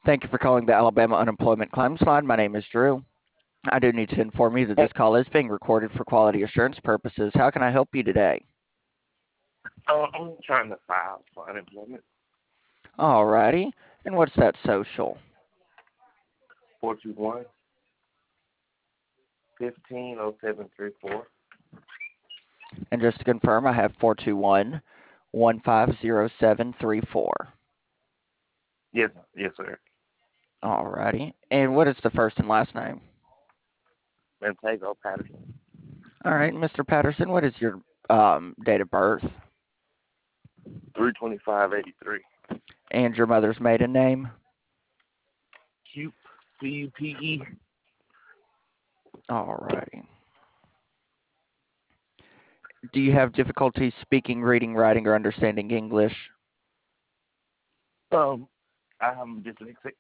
Thank you for calling the Alabama Unemployment Claims Line. My name is Drew. I do need to inform you that Hey, this call is being recorded for quality assurance purposes. How can I help you today? I'm trying to file for unemployment. Alrighty. And what's that social? 421 150734. And just to confirm, I have 421-150734. Yes, sir. Alrighty. And what is the first and last name? Mantago Patterson. Alright, Mr. Patterson, what is your date of birth 32583. and your mother's maiden name? Cupe. CUPE. Alrighty. Do you have difficulty speaking, reading, writing, or understanding English? I am dyslexic.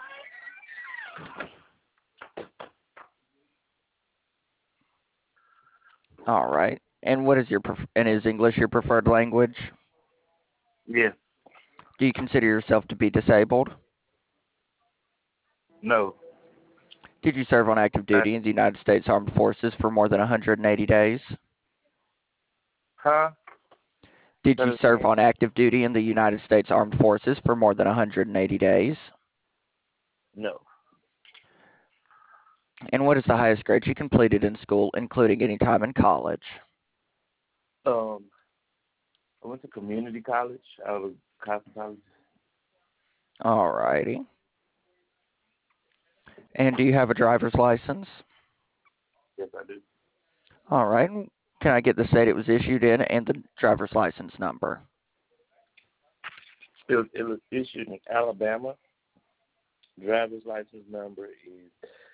All right. And what is and is English your preferred language? Yes. Do you consider yourself to be disabled? No. Did you serve on active Uh, duty in the United States Armed Forces for more than 180 days? huh? Did That you is serve again. on active duty in the United States Armed Forces for more than 180 days? No. And what is the highest grade you completed in school, including any time in college? Um, I went to community college out of Costa College. All righty. And do you have a driver's license? Yes, I do. All right. Can I get the state it was issued in and the driver's license number? It was issued in Alabama. Driver's license number is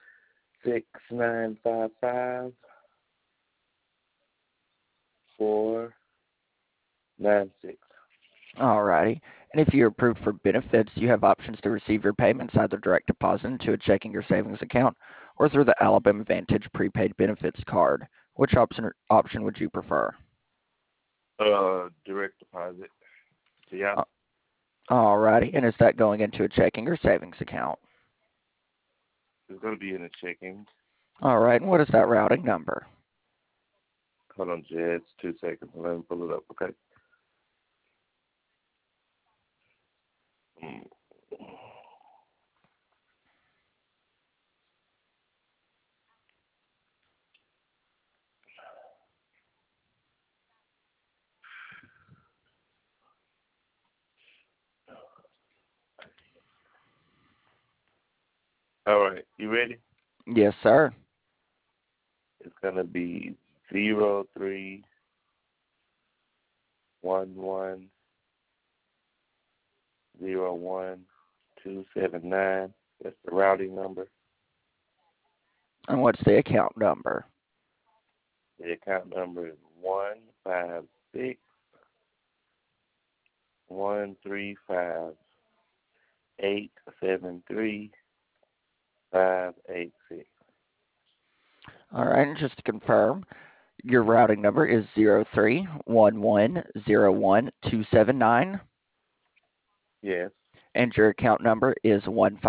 6955 496. All righty. And if you're approved for benefits, you have options to receive your payments either direct deposit into a checking or savings account or through the Alabama Vantage prepaid benefits card. Which option would you prefer? Direct deposit. Yeah, Uh, All righty. And is that going into a checking or savings account? it's gonna be in the checking. All right. And what is that routing number? Hold on, Jed. 2 seconds. Let me pull it up. Okay. Mm. All right. You ready? Yes, sir. It's gonna be 0311010279. That's the routing number. And what's the account number? The account number is 156 135 873 586. All right. And just to confirm, your routing number is 0311010279. Yes. And your account number is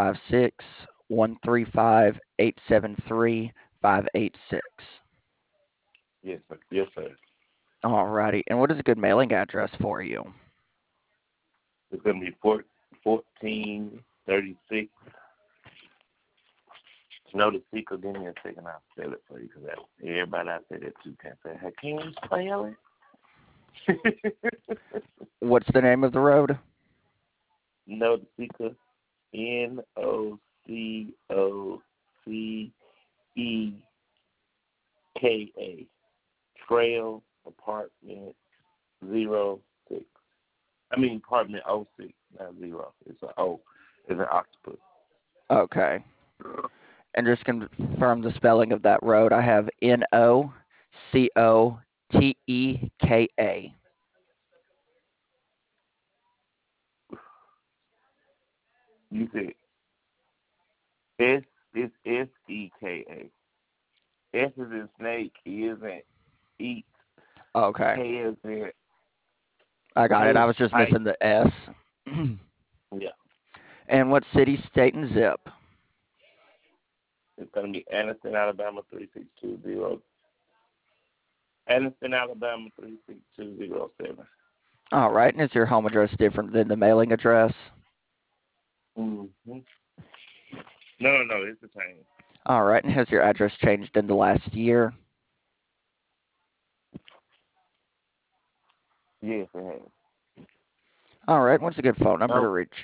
156 135 873 586. Yes, sir. Yes, sir. Alrighty. And what is a good mailing address for you? It's gonna be 1436. No, the secret. Give me a second. I'll spell it for you because everybody I say that too can't say, hey, can you spell it? What's the name of the road? No, the secret. NOCOCEKA. Trail Apartment 06. I mean Apartment 06, not 0. It's an O. It's an octopus. Okay. And just confirm the spelling of that road. I have NOCOTEKA. You said S is SEKA. S is in snake. E is in eat. Okay. K is I got it. I in was just kite. missing the S. Yeah. And what city, state, and zip? It's going to be Anniston, Alabama 36207. Anniston, Alabama 36207. All right. And is your home address different than the mailing address? Mm-hmm. No, it's the same. All right. And has your address changed in the last year? Yes, it has. All right. What's a good phone number to Oh, reach?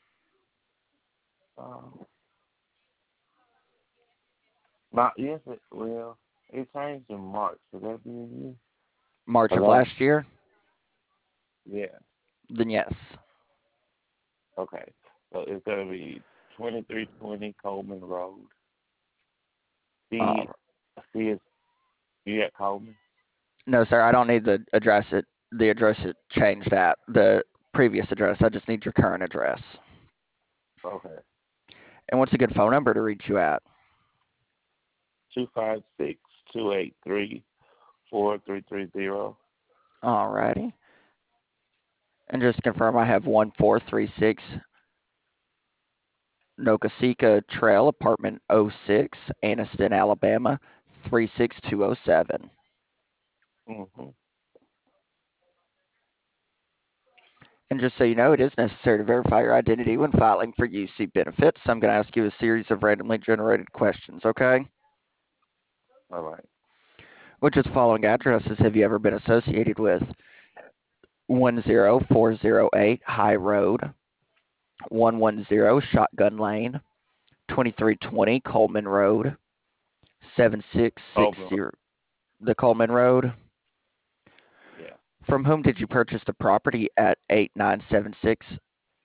um, not yes. It changed in March. Would that be a year? March of Hello. last year? Yeah. Then yes. Okay. So it's gonna be 2320 Coleman Road. Uh, See, see, it's you at Coleman. no, sir. I don't need the address it changed at the previous address. I just need your current address. Okay. And what's a good phone number to reach you at? 256-283-4330. All righty. And just to confirm, I have 1436 Nokasika Trail, apartment '06, Anniston, Alabama 36207. Mhm. And just so you know, it is necessary to verify your identity when filing for UC benefits. So I'm going to ask you a series of randomly generated questions, okay? All right. Which of the following addresses have you ever been associated with? 10408 High Road, 110 Shotgun Lane, 2320 Coleman Road, Coleman. 7660 the Coleman Road. Yeah. From whom did you purchase the property at 8976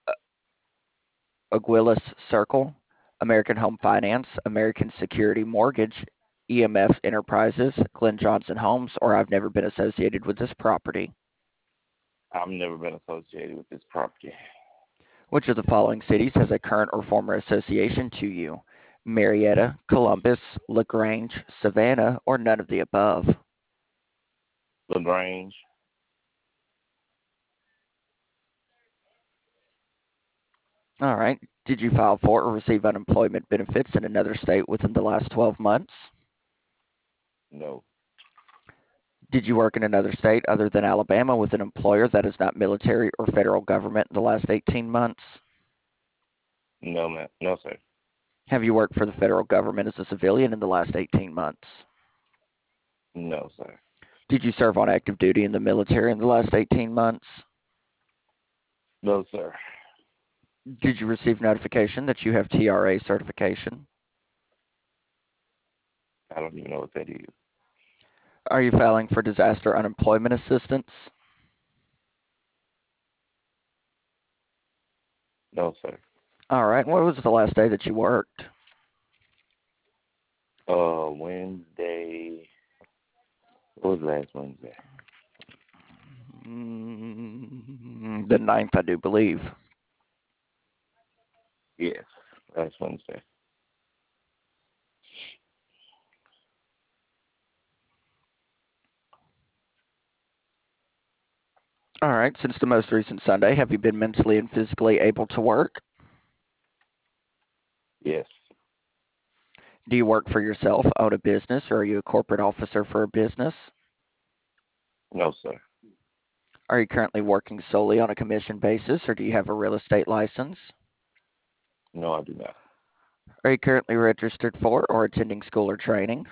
Aguilas Circle? American Home Finance, American Security Mortgage, EMF Enterprises, Glenn Johnson Homes, or I've never been associated with this property. I've never been associated with this property. Which of the following cities has a current or former association to you? Marietta, Columbus, LaGrange, Savannah, or none of the above? LaGrange. All right. Did you file for or receive unemployment benefits in another state within the last 12 months? No. Did you work in another state other than Alabama with an employer that is not military or federal government in the last 18 months? No, man. No, sir. Have you worked for the federal government as a civilian in the last 18 months? No, sir. Did you serve on active duty in the military in the last 18 months? No, sir. Did you receive notification that you have TRA certification? I don't even know what that is. Are you filing for disaster unemployment assistance? No, sir. All right. What was the last day that you worked? Wednesday. What was last Wednesday? The ninth, I do believe. Yes, last Wednesday. All right. Since the most recent Sunday, have you been mentally and physically able to work? Yes. Do you work for yourself, own a business, or are you a corporate officer for a business? No, sir. Are you currently working solely on a commission basis, or do you have a real estate license? No, I do not. Are you currently registered for or attending school or training?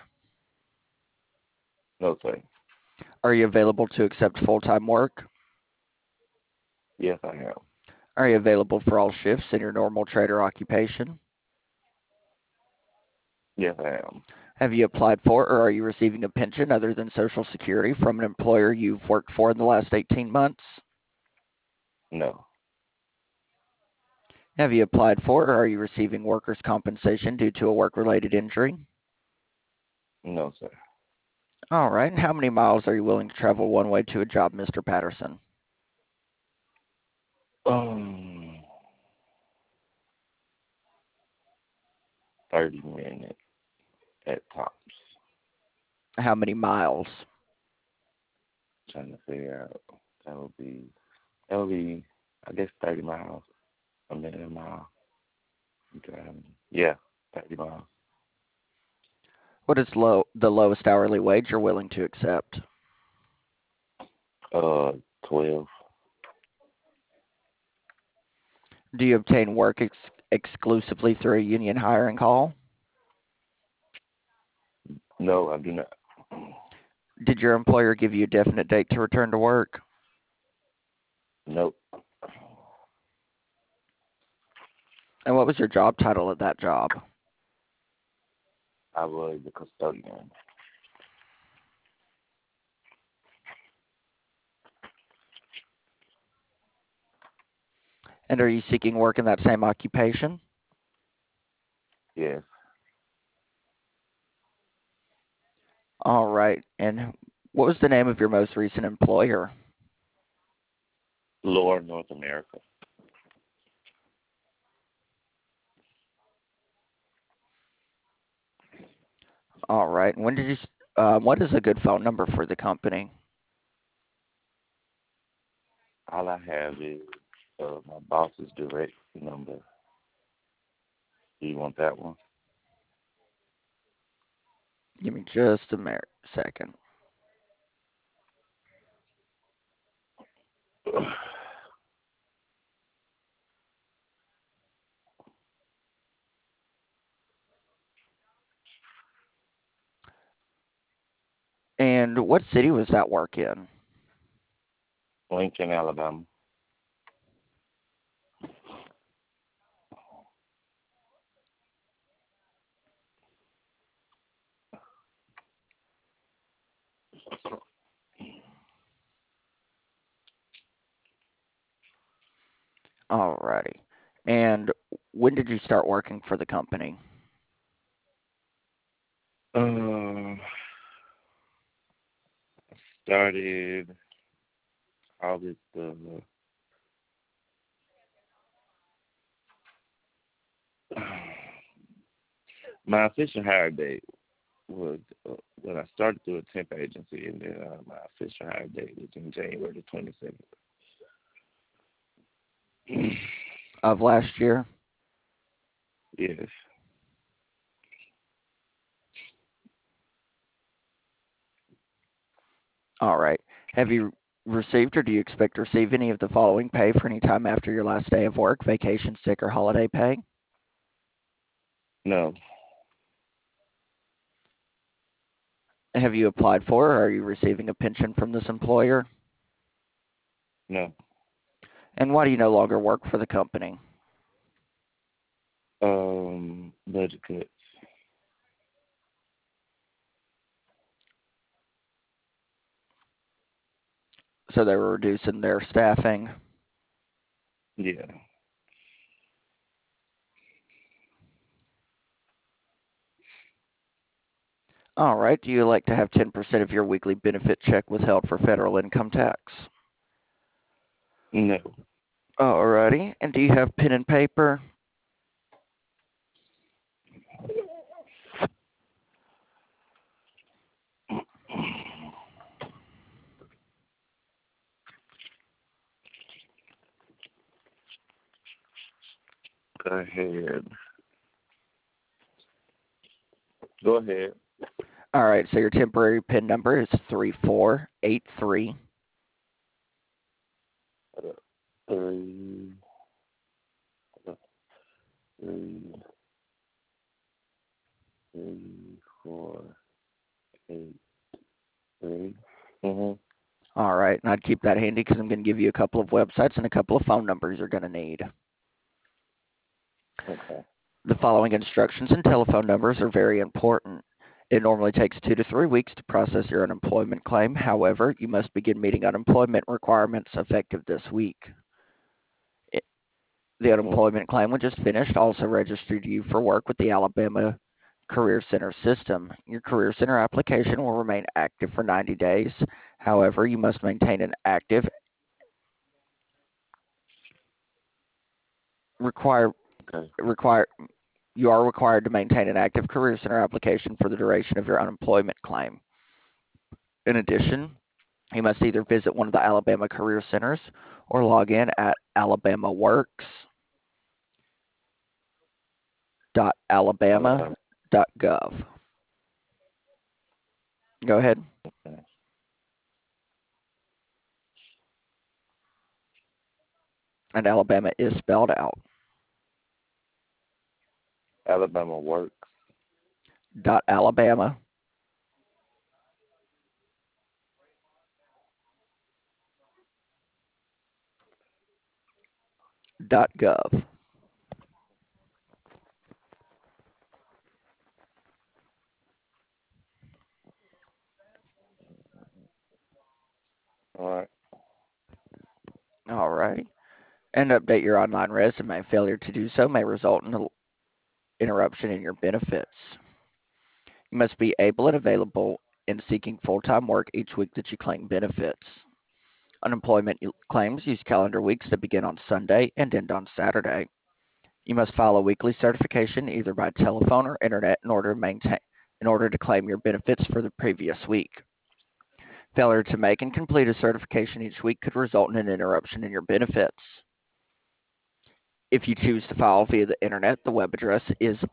No, sir. Are you available to accept full-time work? Yes, I am. Are you available for all shifts in your normal trade or occupation? Yes, I am. Have you applied for or are you receiving a pension other than Social Security from an employer you've worked for in the last 18 months? No. Have you applied for or are you receiving workers' compensation due to a work-related injury? No, sir. All right. And how many miles are you willing to travel one way to a job, Mr. Patterson? Um, 30 minutes at tops. How many miles? Trying to figure out. That would be. I guess 30 miles. A minute a mile. Yeah, 30 miles. What is the lowest hourly wage you're willing to accept? 12. Do you obtain work exclusively through a union hiring hall? No, I do not. Did your employer give you a definite date to return to work? Nope. And what was your job title at that job? I was the custodian. And are you seeking work in that same occupation? Yes. All right. And what was the name of your most recent employer? Lower North America. All right. And when did you? What is a good phone number for the company? All I have is my boss's direct number. Do you want that one? Give me just a second. And what city was that work in? Lincoln, Alabama. All righty. And when did you start working for the company? I started August. My official hire date was when I started through a temp agency, and then my official hire date was in January the 27th. Of last year? Yes. All right. Have you received or do you expect to receive any of the following pay for any time after your last day of work, vacation, sick, or holiday pay? No. Have you applied for or are you receiving a pension from this employer? No. And why do you no longer work for the company? Budget cuts. So they were reducing their staffing. Yeah. All right. Do you like to have 10% of your weekly benefit check withheld for federal income tax? No. All righty. And do you have pen and paper? Go ahead. Go ahead. All right. So your temporary PIN number is 3483. Three, three, three, 4, 8, 3. Mhm. All right. And I'd keep that handy because I'm going to give you a couple of websites and a couple of phone numbers you're going to need. Okay. The following instructions and telephone numbers are very important. It normally takes 2 to 3 weeks to process your unemployment claim. However, you must begin meeting unemployment requirements effective this week. The unemployment claim we just finished also registered you for work with the Alabama Career Center system. Your Career Center application will remain active for 90 days. However, you must maintain an active require Okay. require you are required to maintain an active Career Center application for the duration of your unemployment claim. In addition, you must either visit one of the Alabama Career Centers or log in at Alabama Works. .alabama.gov. Go ahead. Okay. And Alabama is spelled out. Alabama works. .alabama. .gov. All right. All righty. And update your online resume. Failure to do so may result in an interruption in your benefits. You must be able and available in seeking full-time work each week that you claim benefits. Unemployment claims use calendar weeks that begin on Sunday and end on Saturday. You must file a weekly certification either by telephone or internet in order to claim your benefits for the previous week. Failure to make and complete a certification each week could result in an interruption in your benefits. If you choose to file via the internet, the web address is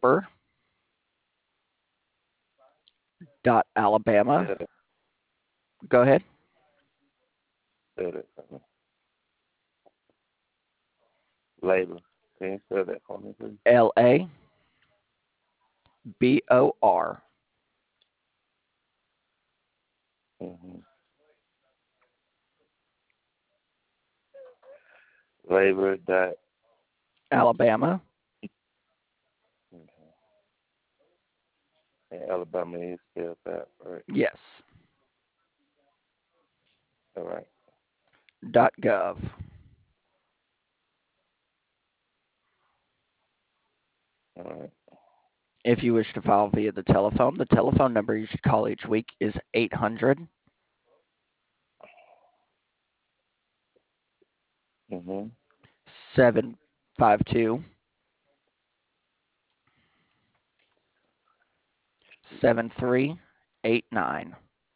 labor.alabama. Said it. Go ahead. Said it. Labor. Can you spell that for me, please? LABOR. Mm-hmm. Labor dot. Alabama. Okay. And Alabama is spelled out, right? Yes. All right. .gov. All right. If you wish to file via the telephone number you should call each week is 800 Mm-hmm. 752 7389.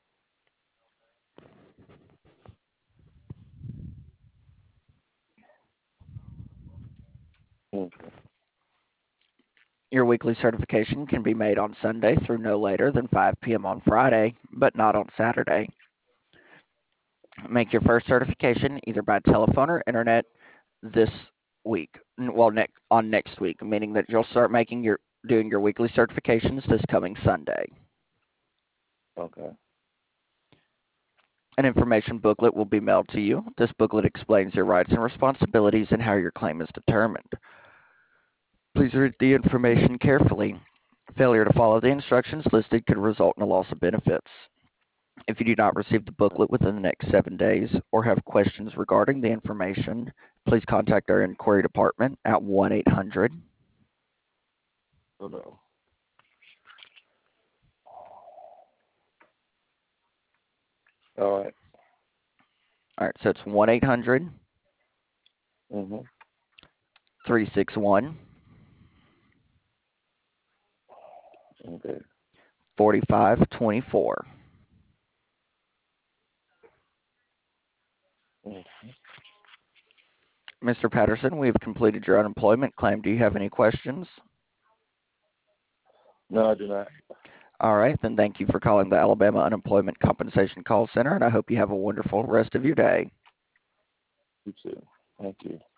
Okay. Your weekly certification can be made on Sunday through no later than 5 p.m. on Friday, but not on Saturday. Make your first certification either by telephone or internet this week. Well, next week, meaning that you'll start doing your weekly certifications this coming Sunday. Okay. An information booklet will be mailed to you. This booklet explains your rights and responsibilities and how your claim is determined. Please read the information carefully. Failure to follow the instructions listed could result in a loss of benefits. If you do not receive the booklet within the next 7 days or have questions regarding the information, please contact our inquiry department at 1-800. Hold on. All right. All right, so it's 1-800 Mm-hmm. 361 Okay. 4524. Mm-hmm. Mr. Patterson, we have completed your unemployment claim. Do you have any questions? No, I do not. All right, then thank you for calling the Alabama Unemployment Compensation Call Center, and I hope you have a wonderful rest of your day. You too. Thank you.